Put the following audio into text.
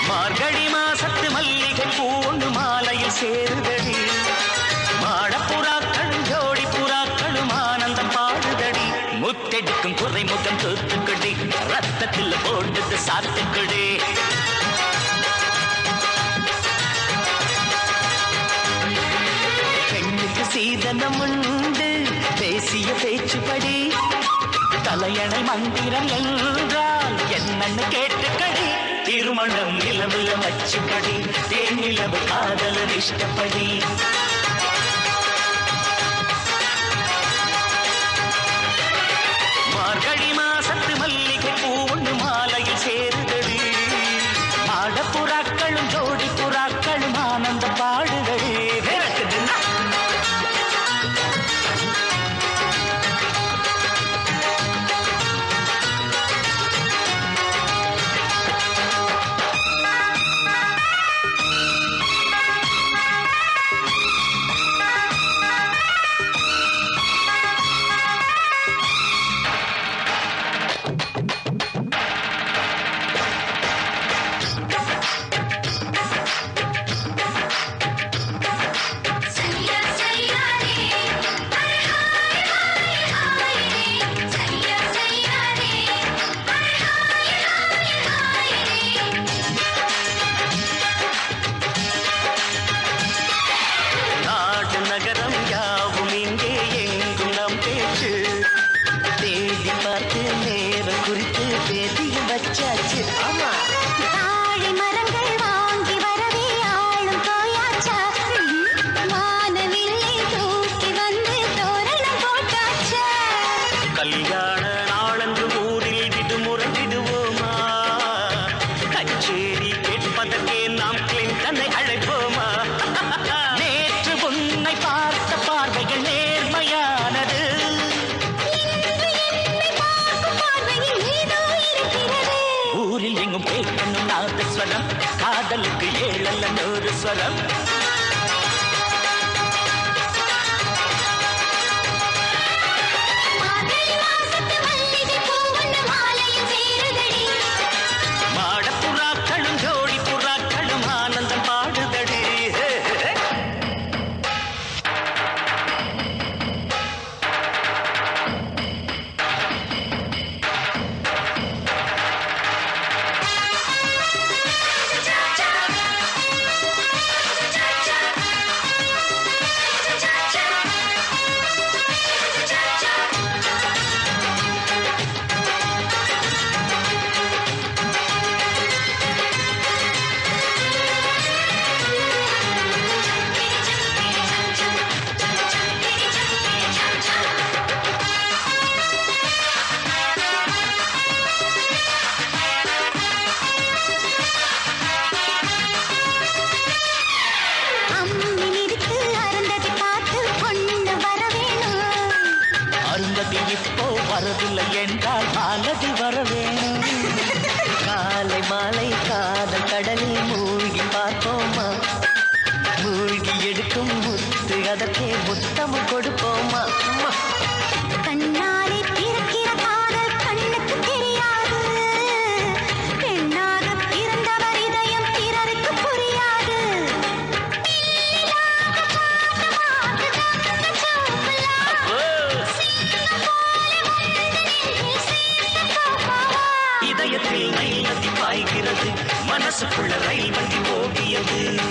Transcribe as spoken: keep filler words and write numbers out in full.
மார்கழி மாசத்து மல்லிகை பூ ஒன்று மாலையில் சேருதடி மாடப்புறாக்களும் ஜோடி புறாக்களும் ஆனந்தம் பாடுதடி முத்தெடுக்கும் குறை முகம் தூத்துக்குடி ரத்தத்தில் போட்டது சாத்துக்குடி பெண்ணுக்கு சீதனம் உண்டு பேசிய பேச்சுப்படி தலையணை மந்திரம் என்றால் என்னன்னு கேட்டுக்கடி திருமணம் நிலவுல வச்சுப்படி தேனிலவு காதலர் இஷ்டப்படி மார்கழி மாசத்து மல்லிகை பூ ஒன்று மாலையில் சேருதடி மாடப்புறாக்களும் ஜோடி புறாக்களும் ஆனந்த பாடுதடி காதலுக்கு ஏழல்ல நூறு ஸ்வரம் மாடப்புறாக்களும் ஜோடி புறாக்களும் ஆனந்தம் பாடுதடி வரவில்லை என்றால் மாலதி வரவேணும் காலை மாலை காதல் கடலில் மூழ்கி பார்ப்போமா மூழ்கி எடுக்கும் முத்து அதற்கே முத்தம் கொடுப்போமா கண்ணாலே பிறக்கிற காதல் கண்ணுக்கு தெரியாது பெண்ணாக பிறந்தவர் இதயம் பிறருக்கு புரியாது இதயத்தில் ரயில் நதி பாய்கிறது மனசுக்குள்ள ரயில் வண்டி போகியது